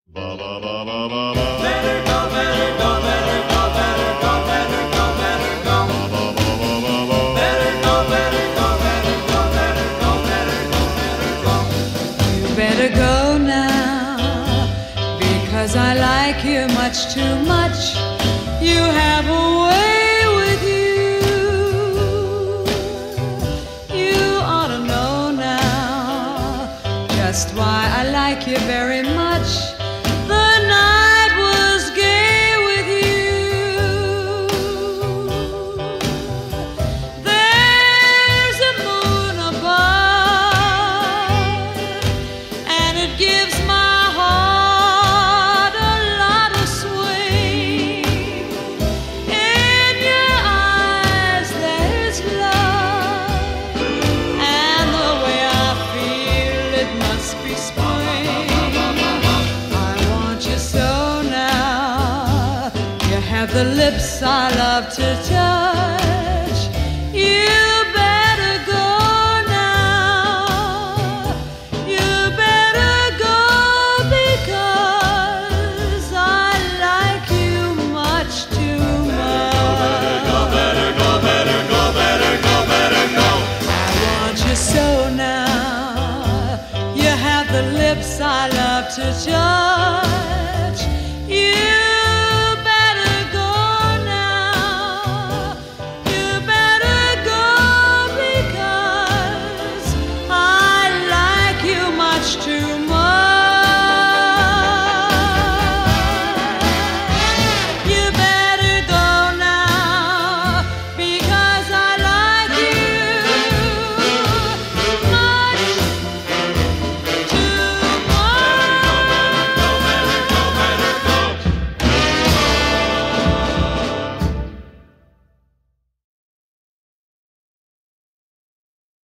Better go, better go, better go, better go, better go, better go. Better go, better go, better go, better go, better go, better go. You better go now, because I like you much too much. You have a way with you. You ought to know now just why I like you very much. The night was gay with you. There's a moon above, and it gives my heart a lot of swing. In your eyes there's love, and the way I feel it must be spring. I want you so now. You have the lips I love to touch. You better go now. You better go, because I like you much too much. Better go, better go, better go, better go. I want you so now. You have the lips I love to touch.